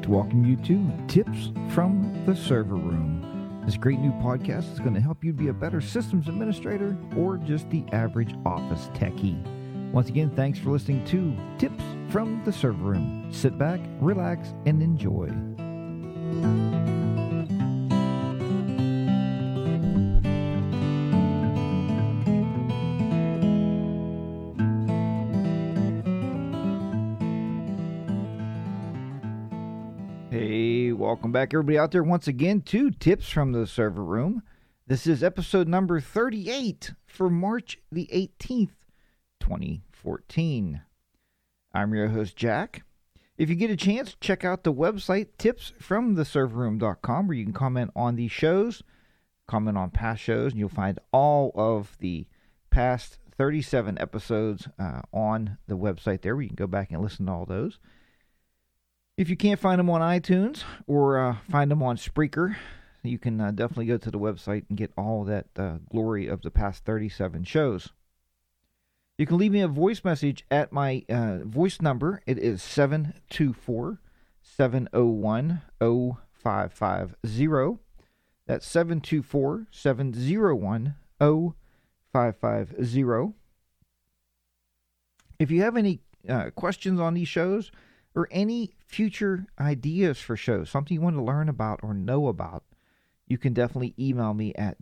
to welcome you to Tips from the Server Room. This great new podcast is going to help you be a better systems administrator or just the average office techie. Once again, thanks for listening to Tips from the Server Room. Sit back, relax, and enjoy. Hey, welcome back everybody out there once again to Tips from the Server Room. This is episode number 38 for March the 18th, 2014. I'm your host, Jack. If you get a chance, check out the website, tipsfromtheserverroom.com, where you can comment on these shows, comment on past shows, and you'll find all of the past 37 episodes on the website there, where you can go back and listen to all those. If you can't find them on iTunes or find them on Spreaker, you can definitely go to the website and get all that glory of the past 37 shows. You can leave me a voice message at my voice number. It is 724-701-0550. That's 724-701-0550. If you have any questions on these shows, or any future ideas for shows, something you want to learn about or know about, you can definitely email me at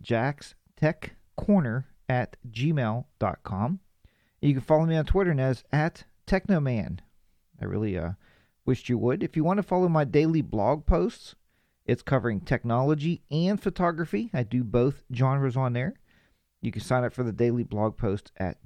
jackstechcorner@gmail.com. You can follow me on Twitter as @technoman. I really wished you would. If you want to follow my daily blog posts, it's covering technology and photography. I do both genres on there. You can sign up for the daily blog post at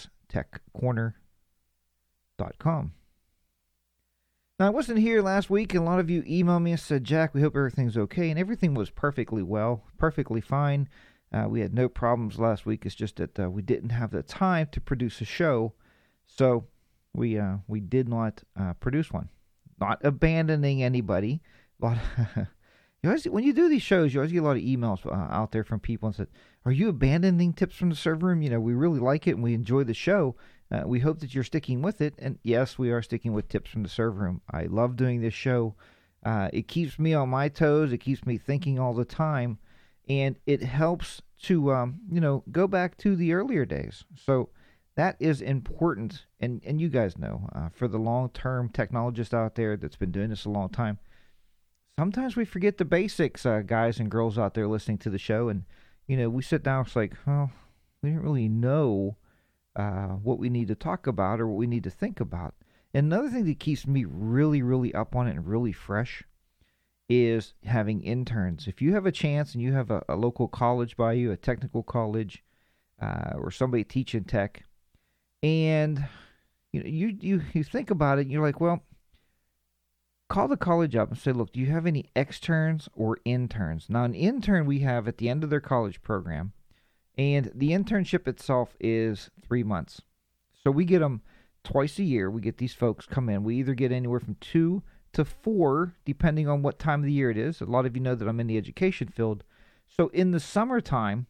jackstechcorner.com. Now, I wasn't here last week, and a lot of you emailed me and said, Jack, we hope everything's okay, and everything was perfectly well, perfectly fine. We had no problems last week. It's just that we didn't have the time to produce a show, so we did not produce one. Not abandoning anybody, but when you do these shows, you always get a lot of emails out there from people and said, are you abandoning Tips from the Server Room? You know, we really like it and we enjoy the show. We hope that you're sticking with it. And yes, we are sticking with Tips from the Server Room. I love doing this show. It keeps me on my toes. It keeps me thinking all the time. And it helps to, go back to the earlier days. So that is important. And you guys know, for the long-term technologist out there that's been doing this a long time, sometimes we forget the basics, guys and girls out there listening to the show. And, we sit down, it's like, well, we didn't really know what we need to talk about or what we need to think about. And another thing that keeps me really, really up on it and really fresh is having interns. If you have a chance and you have a local college by you, a technical college, or somebody teaching tech, and you think about it, and you're like, well, call the college up and say, look, do you have any externs or interns? Now, an intern we have at the end of their college program, and the internship itself is 3 months. So we get them twice a year. We get these folks come in. We either get anywhere from 2 to 4, depending on what time of the year it is. A lot of you know that I'm in the education field. So in the summertime,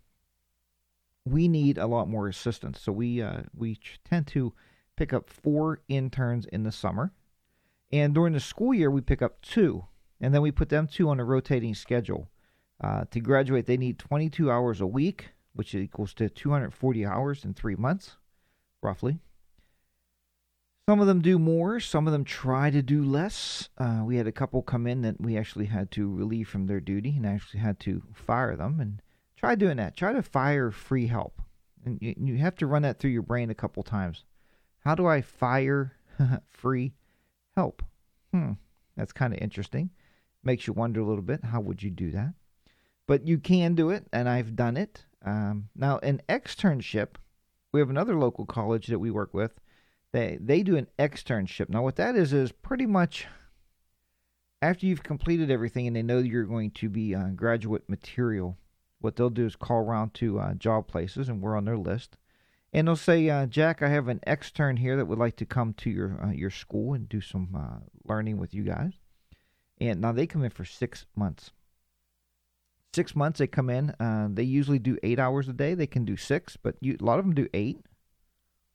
we need a lot more assistance. So we tend to pick up 4 interns in the summer. And during the school year, we pick up 2. And then we put them 2 on a rotating schedule. To graduate, they need 22 hours a week, which equals to 240 hours in 3 months, roughly. Some of them do more. Some of them try to do less. We had a couple come in that we actually had to relieve from their duty and actually had to fire them. And try doing that. Try to fire free help. And you have to run that through your brain a couple times. How do I fire free help? That's kind of interesting. Makes you wonder a little bit, how would you do that? But you can do it, and I've done it. Now, an externship, we have another local college that we work with. They do an externship. Now, what that is pretty much after you've completed everything and they know you're going to be graduate material, what they'll do is call around to job places, and we're on their list. And they'll say, Jack, I have an extern here that would like to come to your school and do some learning with you guys. And now they come in for 6 months. 6 months they come in. They usually do 8 hours a day. They can do 6, but a lot of them do 8.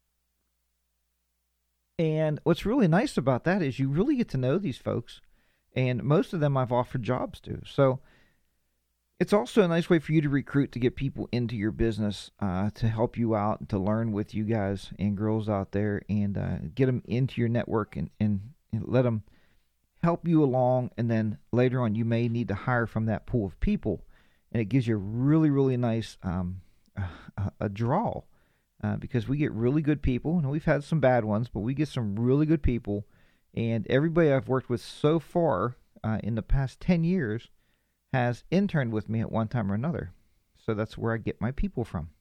And what's really nice about that is you really get to know these folks. And most of them I've offered jobs to. So it's also a nice way for you to recruit, to get people into your business, to help you out, to learn with you guys and girls out there, and get them into your network, and let them help you along. And then later on, you may need to hire from that pool of people. And it gives you a really, really nice a draw, because we get really good people. And we've had some bad ones, but we get some really good people. And everybody I've worked with so far in the past 10 years has interned with me at one time or another. So that's where I get my people from.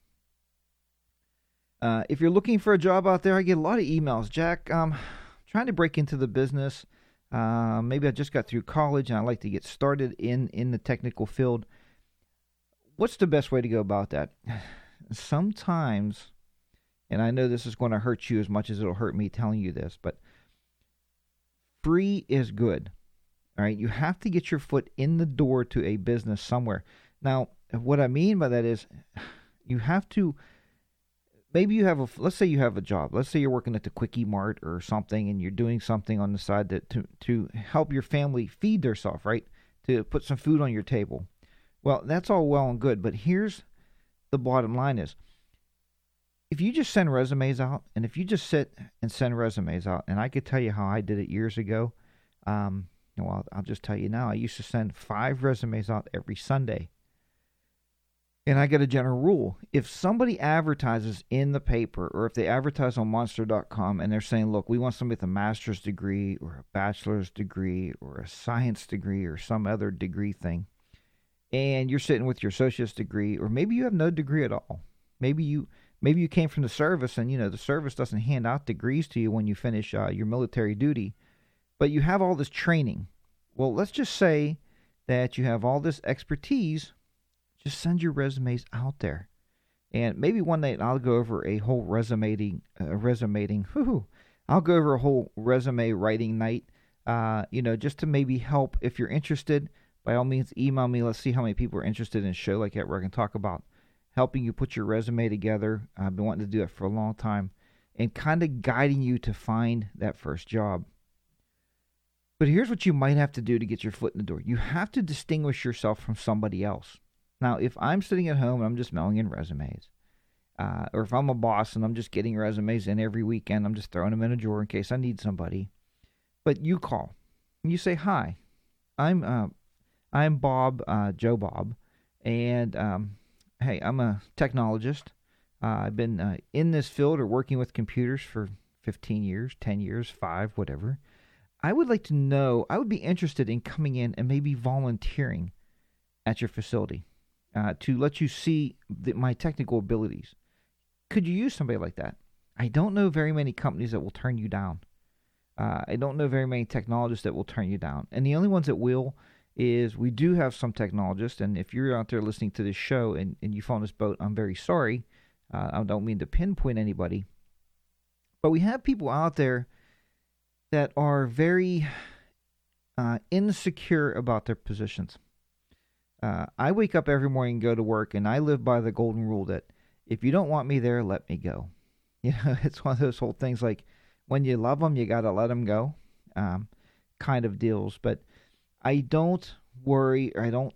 If you're looking for a job out there, I get a lot of emails. Jack, trying to break into the business. Maybe I just got through college and I'd like to get started in the technical field. What's the best way to go about that? Sometimes, and I know this is going to hurt you as much as it'll hurt me telling you this, but free is good. All right, you have to get your foot in the door to a business somewhere. Now, what I mean by that is you have to, maybe you have let's say you have a job. Let's say you're working at the Quickie Mart or something, and you're doing something on the side to help your family feed themselves, right? To put some food on your table. Well, that's all well and good, but here's the bottom line is, if you just send resumes out, and if you just sit and send resumes out, and I could tell you how I did it years ago, well, I'll just tell you now. I used to send 5 resumes out every Sunday. And I got a general rule. If somebody advertises in the paper, or if they advertise on Monster.com and they're saying, look, we want somebody with a master's degree or a bachelor's degree or a science degree or some other degree thing, and you're sitting with your associate's degree, or maybe you have no degree at all. Maybe you came from the service, and the service doesn't hand out degrees to you when you finish your military duty. But you have all this training. Well, let's just say that you have all this expertise. Just send your resumes out there. And maybe one night I'll go over a whole resume writing night, just to maybe help. If you're interested, by all means, email me. Let's see how many people are interested in a show like that where I can talk about helping you put your resume together. I've been wanting to do it for a long time, and kind of guiding you to find that first job. But here's what you might have to do to get your foot in the door. You have to distinguish yourself from somebody else. Now, if I'm sitting at home and I'm just mailing in resumes, or if I'm a boss and I'm just getting resumes in every weekend, I'm just throwing them in a drawer in case I need somebody. But you call and you say, "Hi, I'm Bob, Joe Bob, and hey, I'm a technologist. I've been in this field or working with computers for 15 years, 10 years, 5, whatever. I would like to know, I would be interested in coming in and maybe volunteering at your facility to let you see my technical abilities. Could you use somebody like that?" I don't know very many companies that will turn you down. I don't know very many technologists that will turn you down. And the only ones that will is, we do have some technologists, and if you're out there listening to this show and you fall in this boat, I'm very sorry. I don't mean to pinpoint anybody. But we have people out there that are very insecure about their positions. I wake up every morning and go to work, and I live by the golden rule that if you don't want me there, let me go. It's one of those whole things like, when you love them, you got to let them go kind of deals. But I don't worry, or I don't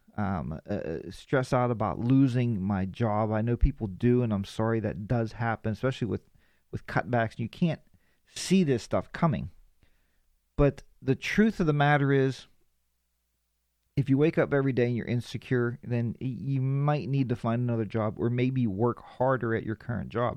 stress out about losing my job. I know people do, and I'm sorry that does happen, especially with cutbacks. You can't see this stuff coming. But the truth of the matter is, if you wake up every day and you're insecure, then you might need to find another job, or maybe work harder at your current job.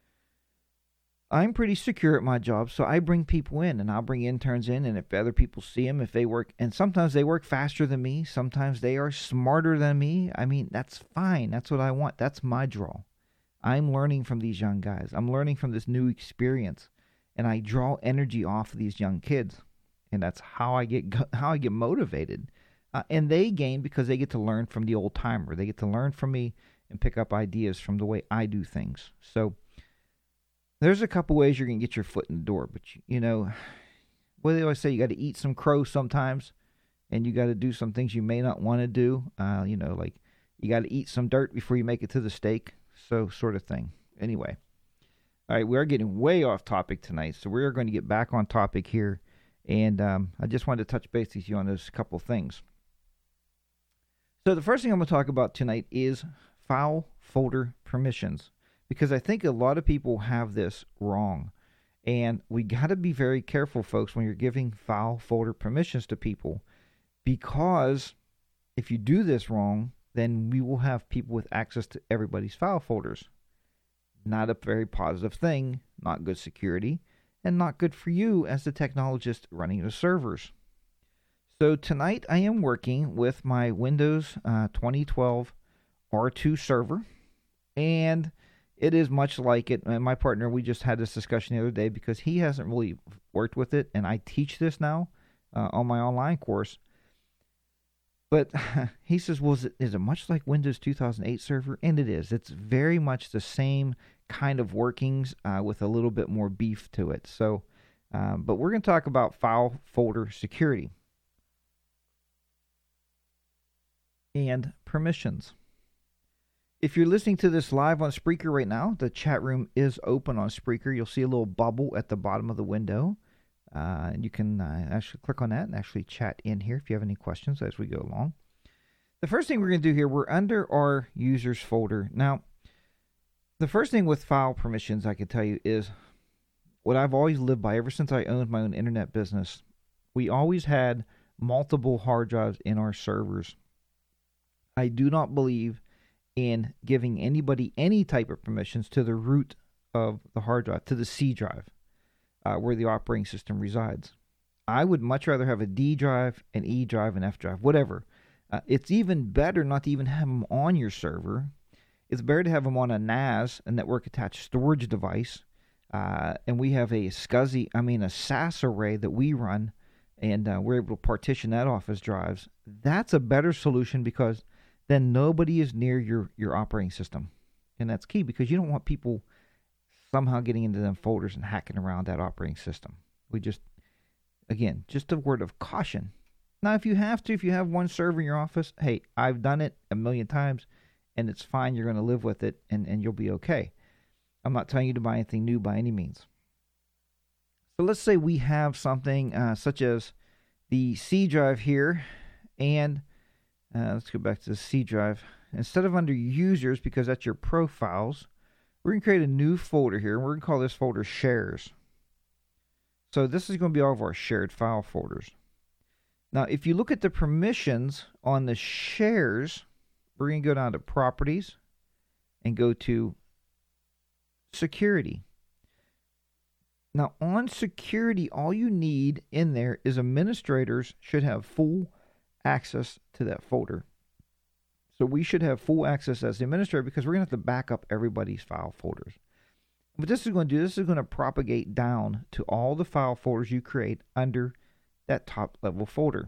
I'm pretty secure at my job, so I bring people in, and I'll bring interns in, and if other people see them, if they work, and sometimes they work faster than me, sometimes they are smarter than me. I mean, that's fine. That's what I want. That's my draw. I'm learning from these young guys. I'm learning from this new experience, and I draw energy off of these young kids, and that's how I get motivated. And they gain because they get to learn from the old timer. They get to learn from me and pick up ideas from the way I do things. So there's a couple ways you're going to get your foot in the door. But, what do they always say? You got to eat some crow sometimes, and you got to do some things you may not want to do. Like you got to eat some dirt before you make it to the steak. So sort of thing. Anyway. All right, we are getting way off topic tonight, so we are going to get back on topic here And I just wanted to touch base with you on those couple things. So the first thing I'm going to talk about tonight is file folder permissions, because I think a lot of people have this wrong. And we got to be very careful, folks, when you're giving file folder permissions to people, because if you do this wrong, then we will have people with access to everybody's file folders. Not a very positive thing, not good security, and not good for you as the technologist running the servers. So tonight I am working with my Windows 2012 R2 server, and it is much like it. And my partner, we just had this discussion the other day because he hasn't really worked with it, and I teach this now on my online course. But he says, well, is it much like Windows 2008 server? And it is. It's very much the same kind of workings with a little bit more beef to it. So, but we're going to talk about file folder security and permissions. If you're listening to this live on Spreaker right now, the chat room is open on Spreaker. You'll see a little bubble at the bottom of the window. And you can actually click on that and actually chat in here if you have any questions as we go along. The first thing we're going to do here, we're under our users folder. Now, the first thing with file permissions I can tell you is what I've always lived by ever since I owned my own internet business. We always had multiple hard drives in our servers. I do not believe in giving anybody any type of permissions to the root of the hard drive, to the C drive. Where the operating system resides. I would much rather have a D drive, an E drive, an F drive, whatever. It's even better not to even have them on your server. It's better to have them on a NAS, a network attached storage device. And we have a SAS array that we run, and we're able to partition that off as drives. That's a better solution because then nobody is near your operating system. And that's key because you don't want people somehow getting into them folders and hacking around that operating system. We just a word of caution. Now, if you have one server in your office, hey, I've done it a million times, and it's fine. You're going to live with it, and you'll be okay. I'm not telling you to buy anything new by any means. So let's say we have something such as the C drive here, and let's go back to the C drive. Instead of under users, because that's your profiles, we're going to create a new folder here, and we're going to call this folder shares. So this is going to be all of our shared file folders. Now, if you look at the permissions on the shares, we're going to go down to properties and go to security. Now, on security, all you need in there is administrators should have full access to that folder. So we should have full access as the administrator because we're going to have to back up everybody's file folders. What this is going to do, this is going to propagate down to all the file folders you create under that top level folder.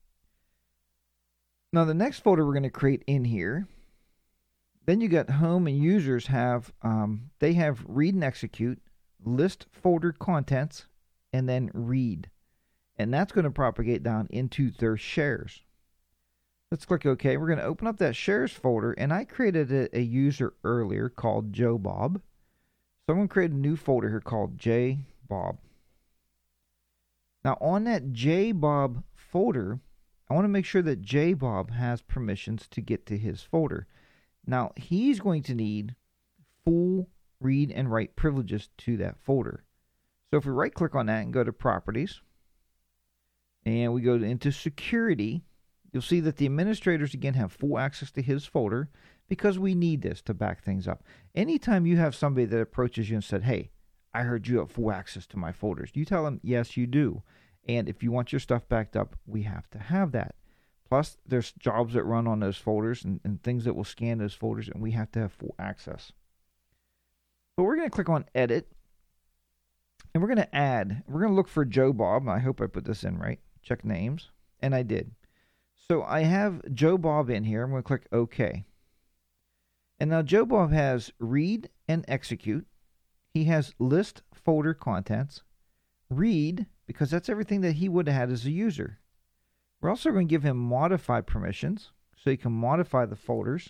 Now the next folder we're going to create in here, then you got home and users have, they have read and execute, list folder contents, and then read. And that's going to propagate down into their shares. Let's click OK. We're going to open up that shares folder, and I created a user earlier called Joe Bob. So I'm going to create a new folder here called J Bob. Now on that J Bob folder, I want to make sure that J Bob has permissions to get to his folder. Now he's going to need full read and write privileges to that folder. So if we right click on that and go to properties, and we go into security, you'll see that the administrators, again, have full access to his folder because we need this to back things up. Anytime you have somebody that approaches you and said, hey, I heard you have full access to my folders, you tell them, yes, you do. And if you want your stuff backed up, we have to have that. Plus, there's jobs that run on those folders and things that will scan those folders, and we have to have full access. But we're going to click on Edit, and we're going to add. We're going to look for Joe Bob. I hope I put this in right. Check names, and I did. So I have Joe Bob in here. I'm going to click OK. And now Joe Bob has read and execute. He has list folder contents. Read, because that's everything that he would have had as a user. We're also going to give him modify permissions, so he can modify the folders.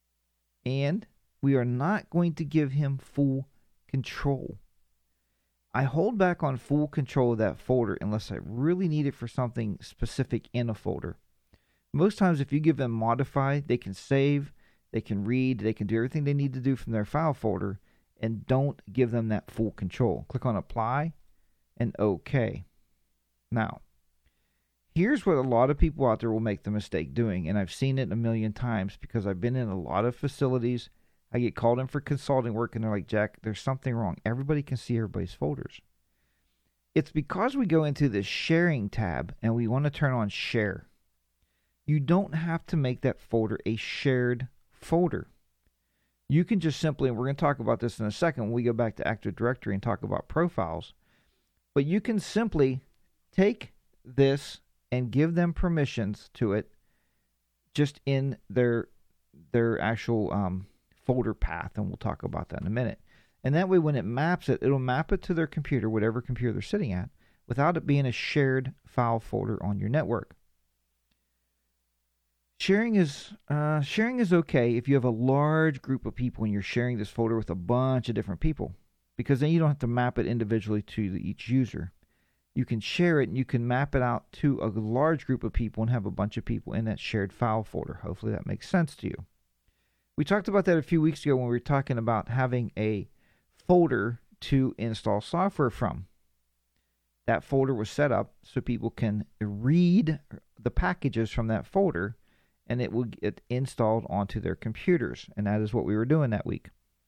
And we are not going to give him full control. I hold back on full control of that folder unless I really need it for something specific in a folder. Most times, if you give them modify, they can save, they can read, they can do everything they need to do from their file folder, and don't give them that full control. Click on apply and OK. Now, here's what a lot of people out there will make the mistake doing, and I've seen it a million times because I've been in a lot of facilities. I get called in for consulting work, and they're like, Jack, there's something wrong. Everybody can see everybody's folders. It's because we go into the sharing tab, and we want to turn on share. You don't have to make that folder a shared folder. You can just simply, and we're going to talk about this in a second when we go back to Active Directory and talk about profiles, but you can simply take this and give them permissions to it just in their actual folder path, and we'll talk about that in a minute. And that way when it maps it, it'll map it to their computer, whatever computer they're sitting at, without it being a shared file folder on your network. Sharing is okay if you have a large group of people and you're sharing this folder with a bunch of different people, because then you don't have to map it individually to each user. You can share it and you can map it out to a large group of people and have a bunch of people in that shared file folder. Hopefully that makes sense to you. We talked about that a few weeks ago when we were talking about having a folder to install software from. That folder was set up so people can read the packages from that folder, and it will get installed onto their computers. And that is what we were doing that week.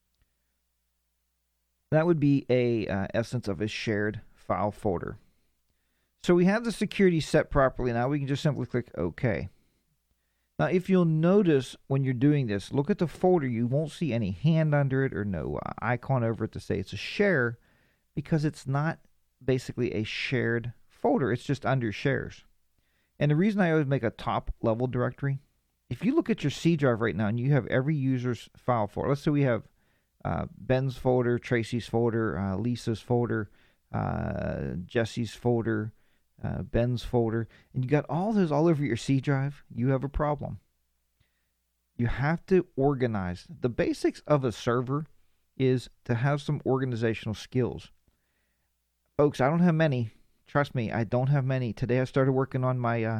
That would be a essence of a shared file folder. So we have the security set properly. Now we can just simply click OK. Now, if you'll notice when you're doing this, look at the folder. You won't see any hand under it or no icon over it to say it's a share, because it's not basically a shared folder. It's just under shares. And the reason I always make a top level directory, if you look at your C drive right now and you have every user's file folder, let's say we have Ben's folder, Tracy's folder, Lisa's folder, Jesse's folder, Ben's folder, and you got all those all over your C drive, you have a problem. You have to organize. The basics of a server is to have some organizational skills. Folks, I don't have many. Trust me, I don't have many. Today I started working on my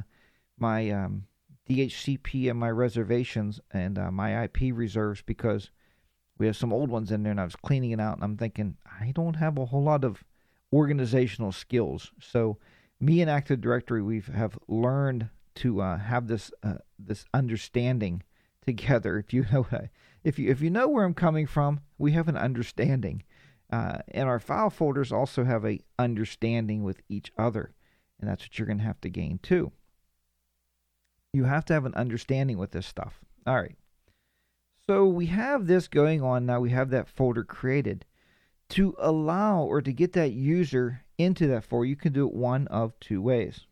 DHCP and my reservations and my IP reserves, because we have some old ones in there, and I was cleaning it out, and I'm thinking, I don't have a whole lot of organizational skills. So me and Active Directory, we have learned to have this understanding together. If you know if you know where I'm coming from, we have an understanding, and our file folders also have a understanding with each other, and that's what you're going to have to gain too. You have to have an understanding with this stuff. All right. So we have this going on now. We have that folder created. To allow or to get that user into that folder, you can do it one of two ways.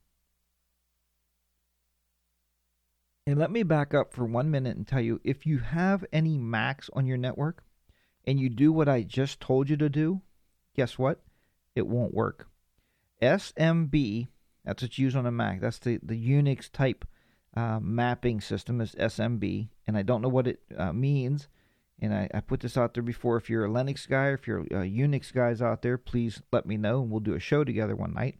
And let me back up for 1 minute and tell you, if you have any Macs on your network and you do what I just told you to do, guess what? It won't work. SMB, that's what's used on a Mac. That's the Unix type mapping system is SMB, and I don't know what it means. And I put this out there before. If you're a Linux guy or if you're Unix guys out there, please let me know, and we'll do a show together one night.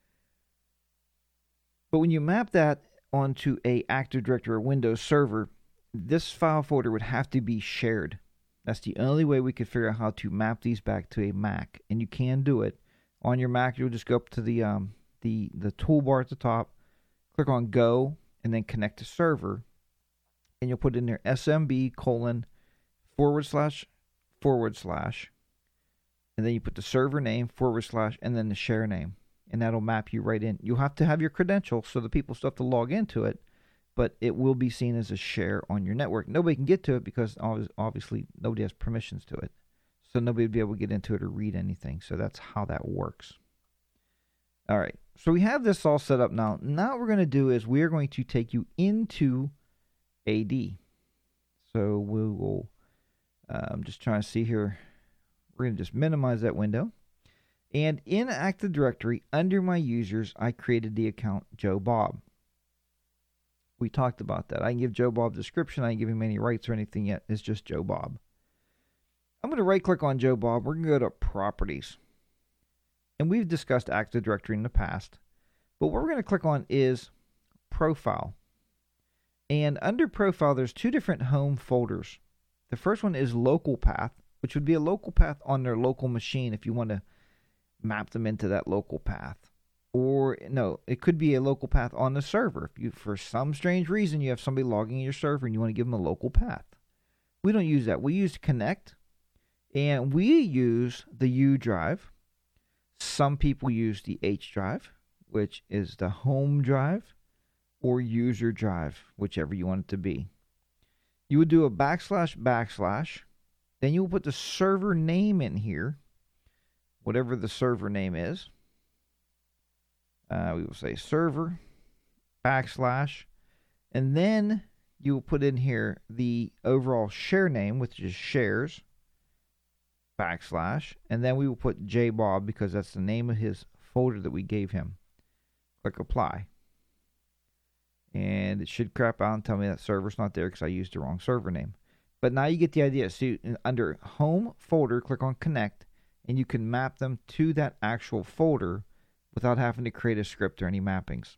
But when you map that onto a Active Directory or Windows server, this file folder would have to be shared. That's the only way we could figure out how to map these back to a Mac, and you can do it. On your Mac, you'll just go up to the toolbar at the top, click on Go, and then connect to server, and you'll put in there SMB : // and then you put the server name / and then the share name, and that'll map you right in. You'll have to have your credentials, so the people still have to log into it, but it will be seen as a share on your network. Nobody can get to it because obviously nobody has permissions to it, so nobody will be able to get into it or read anything. So that's how that works. All right, so we have this all set up now. Now what we're going to do is we are going to take you into AD. So we will, I'm just trying to see here. We're going to just minimize that window. And in Active Directory, under my users, I created the account Joe Bob. We talked about that. I can give Joe Bob a description. I didn't give him any rights or anything yet. It's just Joe Bob. I'm going to right-click on Joe Bob. We're going to go to Properties. And we've discussed Active Directory in the past. But what we're going to click on is Profile. And under Profile, there's two different home folders. The first one is Local Path, which would be a local path on their local machine if you want to map them into that local path. Or, no, it could be a local path on the server. If you, for some strange reason, you have somebody logging in your server and you want to give them a local path. We don't use that. We use Connect, and we use the U drive. Some people use the H drive, which is the home drive, or user drive, whichever you want it to be. You would do a //, then you will put the server name in here, whatever the server name is. We will say server, /, and then you will put in here the overall share name, which is shares, /, and then we will put jbob because that's the name of his folder that we gave him. Click apply. And it should crap out and tell me that server's not there because I used the wrong server name. But now you get the idea. So under home folder, click on connect, and you can map them to that actual folder without having to create a script or any mappings.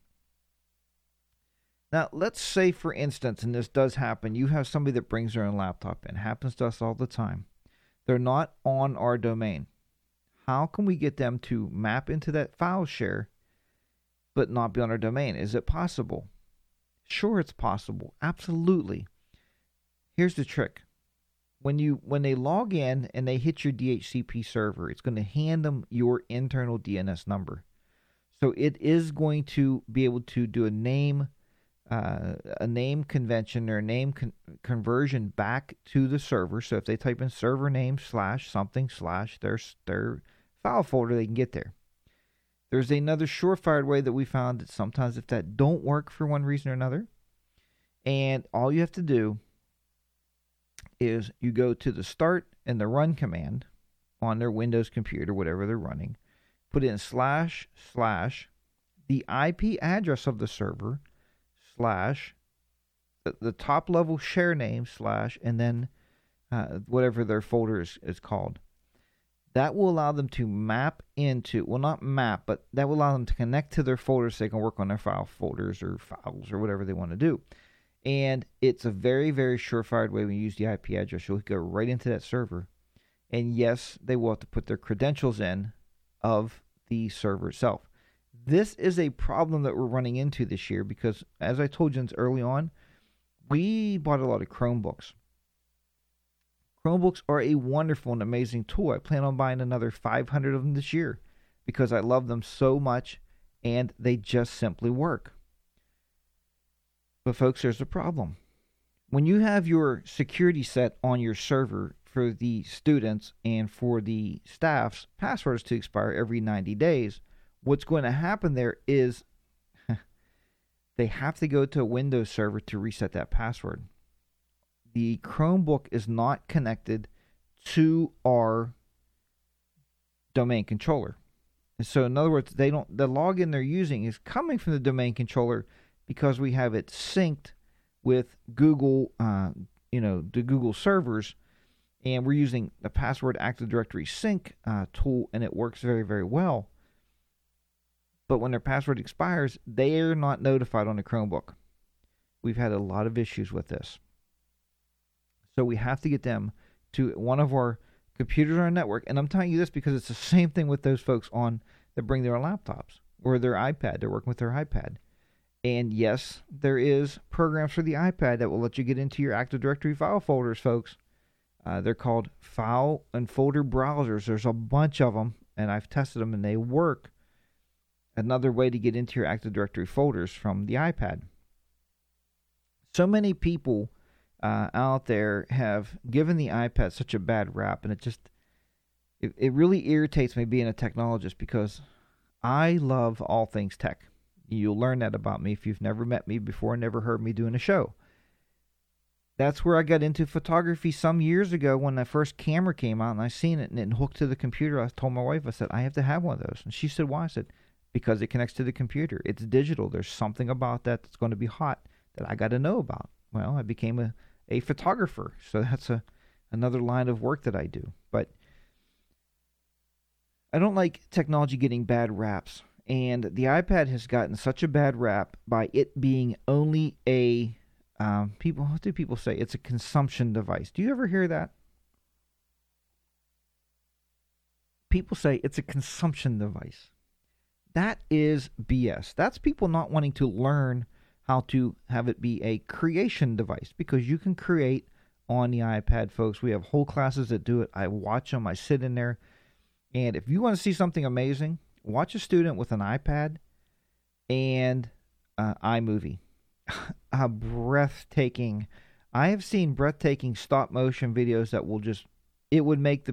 Now, let's say, for instance, and this does happen, you have somebody that brings their own laptop in. It happens to us all the time. They're not on our domain. How can we get them to map into that file share but not be on our domain? Is it possible? Sure, it's possible. Absolutely. Here's the trick. When they log in and they hit your DHCP server, it's going to hand them your internal DNS number. So it is going to be able to do a name convention or a name conversion back to the server. So if they type in server name /something/ their file folder, they can get there. There's another surefire way that we found that sometimes if that don't work for one reason or another, and all you have to do is you go to the start and the run command on their Windows computer, whatever they're running, put in / the IP address of the server / the top level share name / and then whatever their folder is called. That will allow them to map into, well, not map, but that will allow them to connect to their folders so they can work on their file folders or files or whatever they want to do. And it's a very, very surefire way when you use the IP address. You'll go right into that server. And yes, they will have to put their credentials in of the server itself. This is a problem that we're running into this year because, as I told you early on, we bought a lot of Chromebooks. Chromebooks are a wonderful and amazing tool. I plan on buying another 500 of them this year because I love them so much and they just simply work. But folks, there's a problem. When you have your security set on your server for the students and for the staff's passwords to expire every 90 days, what's going to happen there is they have to go to a Windows server to reset that password. The Chromebook is not connected to our domain controller. And so in other words, the login they're using is coming from the domain controller because we have it synced with Google, the Google servers, and we're using the password Active Directory sync tool, and it works very, very well. But when their password expires, they are not notified on the Chromebook. We've had a lot of issues with this. So we have to get them to one of our computers on our network. And I'm telling you this because it's the same thing with those folks that bring their laptops or their iPad. They're working with their iPad. And yes, there is programs for the iPad that will let you get into your Active Directory file folders, folks. They're called file and folder browsers. There's a bunch of them, and I've tested them, and they work. Another way to get into your Active Directory folders from the iPad. So many people out there have given the iPad such a bad rap, and it really irritates me being a technologist because I love all things tech. You'll learn that about me if you've never met me before and never heard me doing a show. That's where I got into photography some years ago when the first camera came out and I seen it and it hooked to the computer. I told my wife, I said, I have to have one of those. And she said, why? I said, because it connects to the computer. It's digital. There's something about that that's going to be hot that I got to know about. Well, I became a photographer. So that's another line of work that I do. But I don't like technology getting bad raps. And the iPad has gotten such a bad rap by it being only a what do people say? It's a consumption device. Do you ever hear that? People say it's a consumption device. That is BS. That's people not wanting to learn how to have it be a creation device, because you can create on the iPad, folks. We have whole classes that do it. I watch them. I sit in there. And if you want to see something amazing, watch a student with an iPad and iMovie. Breathtaking. I have seen breathtaking stop motion videos that will just, it would make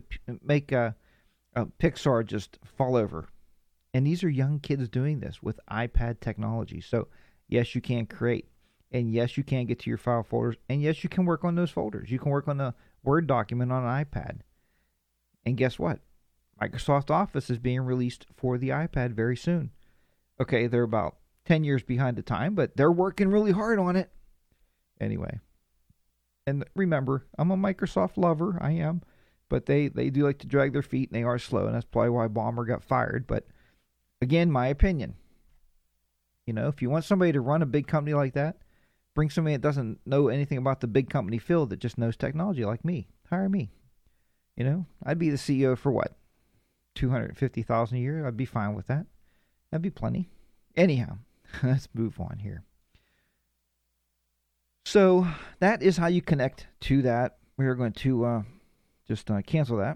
Pixar just fall over. And these are young kids doing this with iPad technology. So yes, you can create. And yes, you can get to your file folders. And yes, you can work on those folders. You can work on a Word document on an iPad. And guess what? Microsoft Office is being released for the iPad very soon. Okay, they're about 10 years behind the time, but they're working really hard on it. Anyway. And remember, I'm a Microsoft lover. I am. But they do like to drag their feet, and they are slow. And that's probably why Ballmer got fired. But again, my opinion. You know, if you want somebody to run a big company like that, bring somebody that doesn't know anything about the big company field, that just knows technology like me. Hire me. You know, I'd be the CEO for what? $250,000 a year? I'd be fine with that. That'd be plenty. Anyhow, let's move on here. So that is how you connect to that. We're going to just cancel that,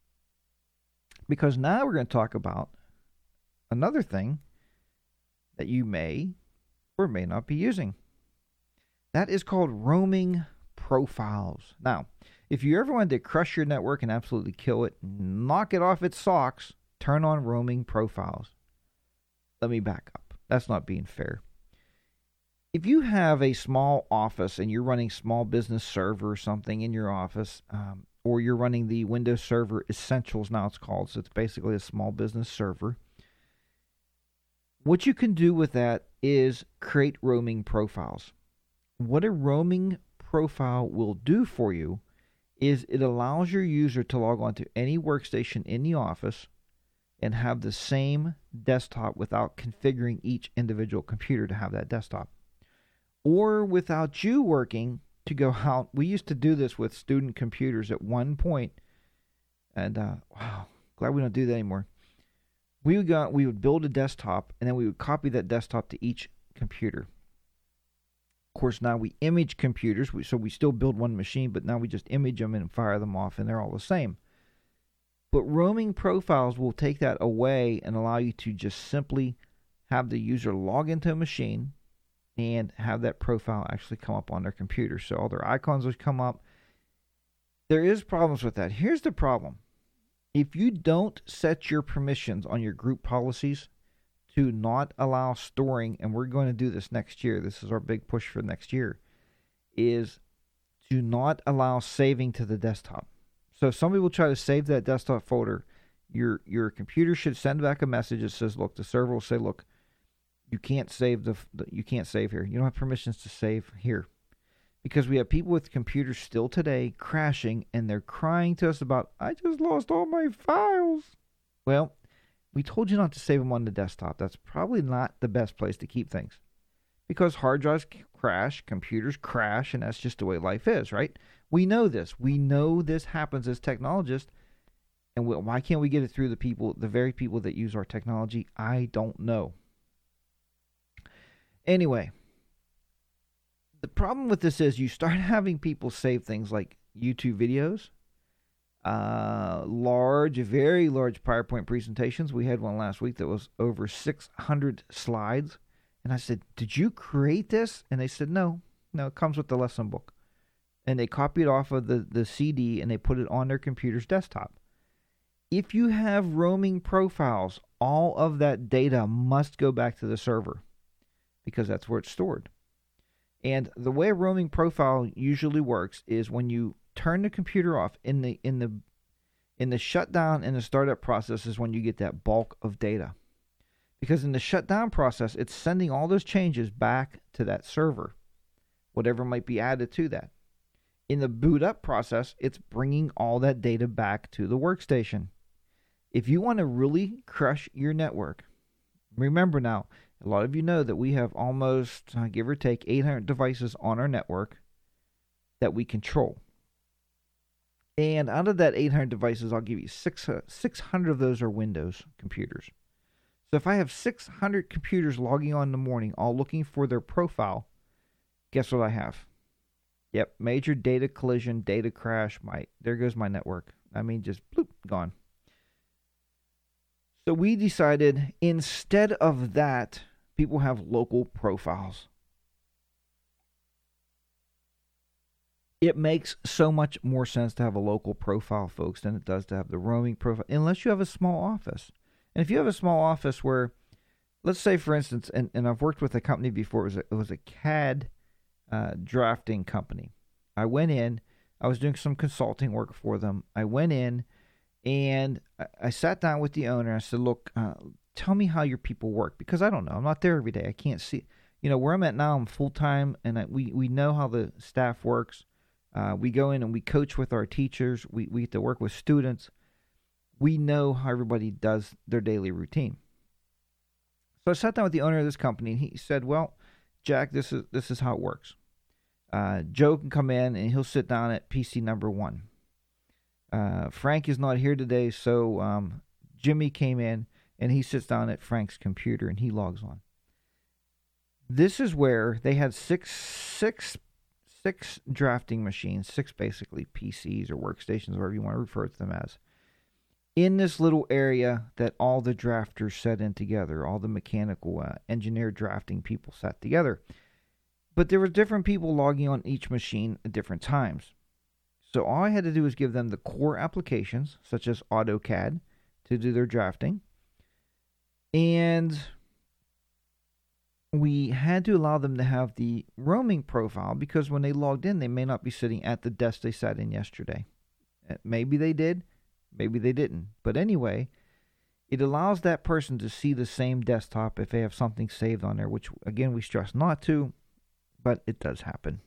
because now we're going to talk about another thing that you may or may not be using. That is called roaming profiles. Now, if you ever wanted to crush your network and absolutely kill it, knock it off its socks, turn on roaming profiles. Let me back up. That's not being fair. If you have a small office and you're running small business server or something in your office, or you're running the Windows Server Essentials, now it's called, so it's basically a small business server, what you can do with that is create roaming profiles. What a roaming profile will do for you is it allows your user to log on to any workstation in the office and have the same desktop without configuring each individual computer to have that desktop. Or without you working to go out. We used to do this with student computers at one point, and wow, glad we don't do that anymore. We would build a desktop, and then we would copy that desktop to each computer. Of course, now we image computers, so we still build one machine, but now we just image them and fire them off, and they're all the same. But roaming profiles will take that away and allow you to just simply have the user log into a machine and have that profile actually come up on their computer. So all their icons will come up. There is problems with that. Here's the problem. If you don't set your permissions on your group policies to not allow storing, and we're going to do this next year, this is our big push for next year, is to not allow saving to the desktop. So if somebody will try to save that desktop folder, your computer should send back a message that says, look, the server will say, look, you can't save you can't save here. You don't have permissions to save here. Because we have people with computers still today crashing, and they're crying to us about, I just lost all my files. Well, we told you not to save them on the desktop. That's probably not the best place to keep things. Because hard drives crash, computers crash, and that's just the way life is, right? We know this. We know this happens as technologists. And why can't we get it through the very people that use our technology? I don't know. Anyway, the problem with this is you start having people save things like YouTube videos, very large PowerPoint presentations. We had one last week that was over 600 slides. And I said, did you create this? And they said, no, it comes with the lesson book. And they copied off of the CD and they put it on their computer's desktop. If you have roaming profiles, all of that data must go back to the server because that's where it's stored. And the way a roaming profile usually works is when you turn the computer off in the shutdown and the startup process is when you get that bulk of data. Because in the shutdown process, it's sending all those changes back to that server, whatever might be added to that. In the boot up process, it's bringing all that data back to the workstation. If you want to really crush your network, remember now, a lot of you know that we have almost, give or take, 800 devices on our network that we control. And out of that 800 devices, I'll give you 600 of those are Windows computers. So if I have 600 computers logging on in the morning, all looking for their profile, guess what I have? Yep, major data collision, data crash. There goes my network. I mean, just bloop, gone. So we decided instead of that, people have local profiles. It makes so much more sense to have a local profile, folks, than it does to have the roaming profile, unless you have a small office. And if you have a small office where, let's say, for instance, and I've worked with a company before, it was a CAD drafting company. I went in, I was doing some consulting work for them. I went in and I sat down with the owner. I said, look, tell me how your people work, because I don't know. I'm not there every day. I can't see. Where I'm at now, I'm full-time, and we know how the staff works. We go in and we coach with our teachers. We get to work with students. We know how everybody does their daily routine. So I sat down with the owner of this company, and he said, well, Jack, this is how it works. Joe can come in, and he'll sit down at PC number 1. Frank is not here today, so Jimmy came in, and he sits down at Frank's computer, and he logs on. This is where they had six drafting machines, 6 basically PCs or workstations, whatever you want to refer to them as, in this little area that all the drafters sat in together, all the mechanical engineer drafting people sat together. But there were different people logging on each machine at different times. So all I had to do was give them the core applications, such as AutoCAD, to do their drafting. And we had to allow them to have the roaming profile, because when they logged in, they may not be sitting at the desk they sat in yesterday. Maybe they did, maybe they didn't. But anyway, it allows that person to see the same desktop if they have something saved on there, which, again, we stress not to, but it does happen.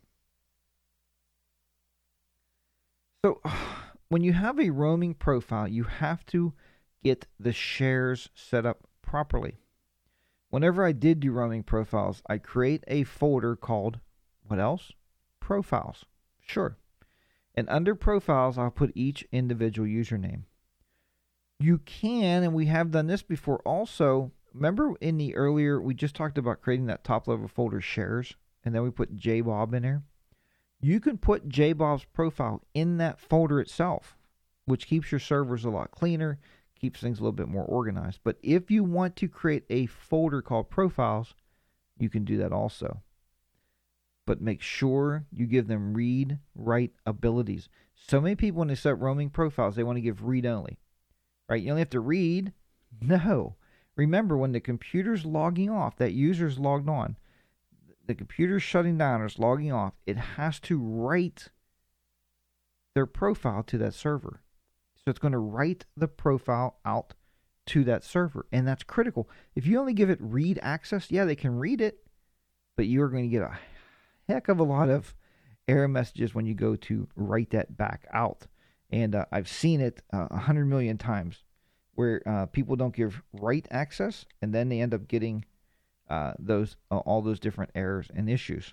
So when you have a roaming profile, you have to get the shares set up properly. Whenever I did do roaming profiles, I create a folder called, what else? Profiles. Sure. And under profiles, I'll put each individual username. You can, and we have done this before also, remember in the earlier, we just talked about creating that top level folder shares, and then we put JBob in there. You can put JBob's profile in that folder itself, which keeps your servers a lot cleaner, keeps things a little bit more organized. But if you want to create a folder called profiles, you can do that also. But make sure you give them read-write abilities. So many people, when they start roaming profiles, they want to give read-only. Right? You only have to read? No. Remember, when the computer's logging off, that user's logged on, the computer's shutting down or it's logging off, it has to write their profile to that server. So it's going to write the profile out to that server. And that's critical. If you only give it read access, yeah, they can read it, but you're going to get a heck of a lot of error messages when you go to write that back out. And I've seen it 100 million times where people don't give write access, and then they end up getting all those different errors and issues.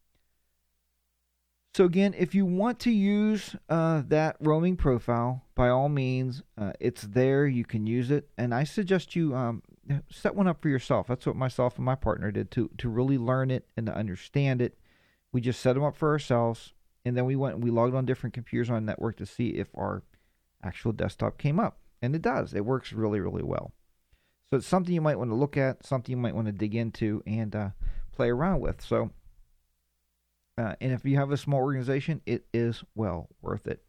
So again, if you want to use that roaming profile, by all means, it's there. You can use it, and I suggest you set one up for yourself. That's what myself and my partner did to really learn it and to understand it. We just set them up for ourselves, and then we went and we logged on different computers on the network to see if our actual desktop came up, and it does. It works really, really well. So it's something you might want to look at, something you might want to dig into and play around with. So. And if you have a small organization, it is well worth it.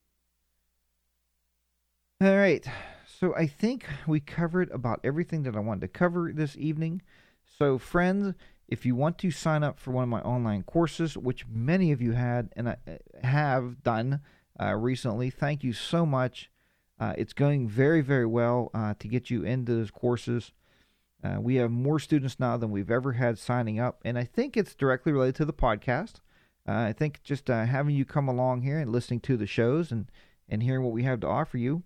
All right. So I think we covered about everything that I wanted to cover this evening. So friends, if you want to sign up for one of my online courses, which many of you had and I have done recently, thank you so much. It's going very, very well to get you into those courses. We have more students now than we've ever had signing up, and I think it's directly related to the podcast. I think just having you come along here and listening to the shows and hearing what we have to offer you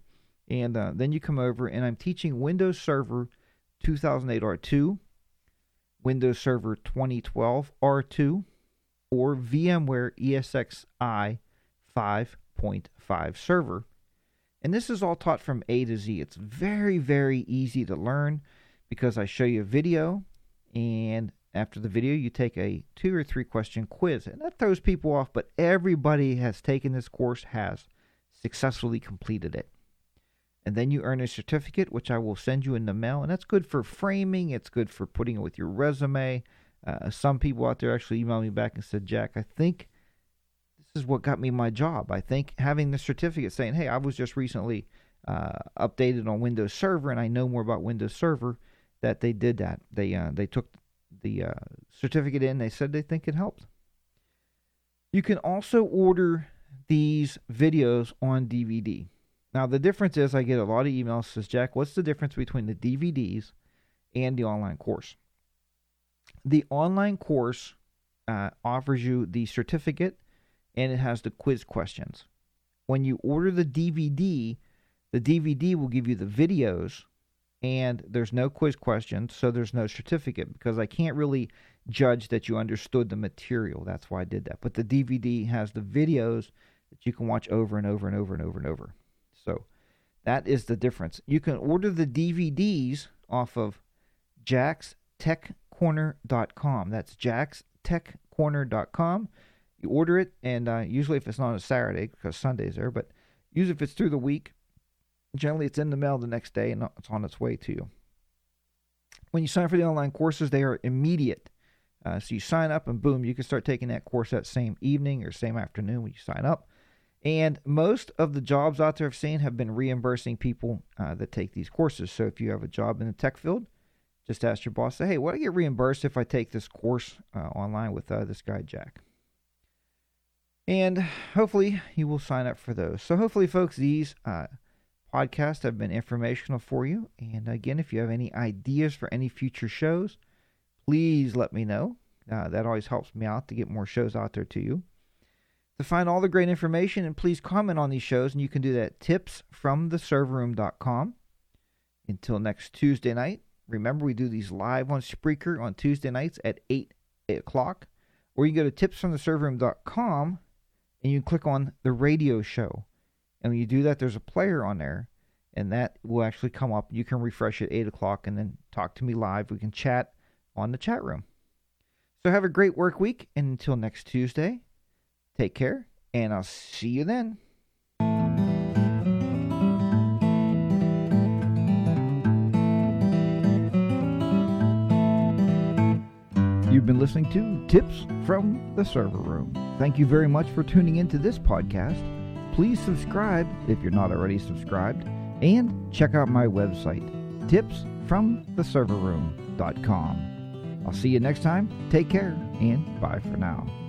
And then you come over, and I'm teaching Windows Server 2008 R2, Windows Server 2012 R2, or VMware ESXi 5.5 server. And this is all taught from A to Z. It's very, very easy to learn because I show you a video, and after the video you take a 2 or 3 question quiz. And that throws people off, but everybody has taken this course has successfully completed it. And then you earn a certificate, which I will send you in the mail. And that's good for framing. It's good for putting it with your resume. Some people out there actually emailed me back and said, Jack, I think this is what got me my job. I think having the certificate saying, hey, I was just recently updated on Windows Server and I know more about Windows Server, that they did that. They took the certificate in. They said they think it helped. You can also order these videos on DVD. Now, the difference is I get a lot of emails that says, Jack, what's the difference between the DVDs and the online course? The online course offers you the certificate, and it has the quiz questions. When you order the DVD will give you the videos, and there's no quiz questions, so there's no certificate, because I can't really judge that you understood the material. That's why I did that. But the DVD has the videos that you can watch over and over and over and over and over. So that is the difference. You can order the DVDs off of jackstechcorner.com. That's jackstechcorner.com. You order it, and usually if it's not on a Saturday, because Sunday's there, but usually if it's through the week, generally it's in the mail the next day and it's on its way to you. When you sign for the online courses, they are immediate. So you sign up and boom, you can start taking that course that same evening or same afternoon when you sign up. And most of the jobs out there I've seen have been reimbursing people that take these courses. So if you have a job in the tech field, just ask your boss, say, hey, what do I get reimbursed if I take this course online with this guy, Jack? And hopefully you will sign up for those. So hopefully, folks, these podcasts have been informational for you. And again, if you have any ideas for any future shows, please let me know. That always helps me out to get more shows out there to you. To find all the great information, and please comment on these shows, and you can do that at tipsfromtheserverroom.com. Until next Tuesday night, remember we do these live on Spreaker on Tuesday nights at 8 o'clock, or you can go to tipsfromtheserverroom.com and you can click on the radio show. And when you do that, there's a player on there, and that will actually come up. You can refresh at 8 o'clock and then talk to me live. We can chat on the chat room. So have a great work week, and until next Tuesday, take care, and I'll see you then. You've been listening to Tips from the Server Room. Thank you very much for tuning into this podcast. Please subscribe if you're not already subscribed, and check out my website, tipsfromtheserverroom.com. I'll see you next time. Take care, and bye for now.